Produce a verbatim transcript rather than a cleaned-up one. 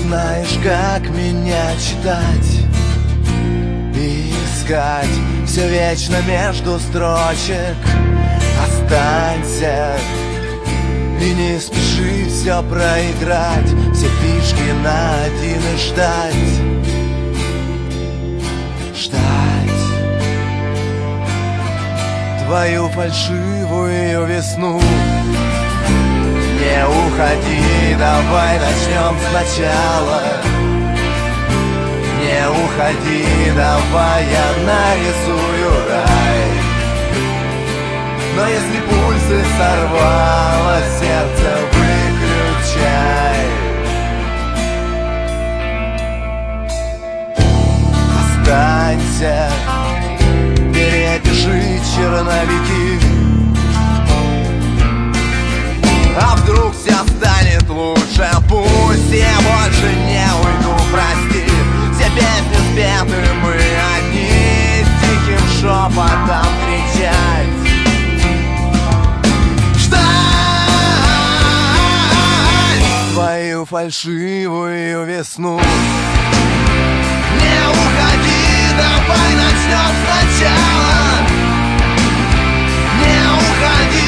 знаешь, как меня читать и искать все вечно между строчек. Останься и не спеши все проиграть, все фишки на один и ждать. Ждать твою фальшивую весну. Не уходи, давай начнем сначала. Не уходи, давай я нарисую рай. Но если пульсы сорвало, сердце выключай. Останься, перепиши черновики. А вдруг все станет лучше? Пусть я больше не уйду, прости. Все песни спеты, мы одни, тихим шепотом кричать. Ждать твою фальшивую весну. Не уходи, давай начнем сначала. Не уходи.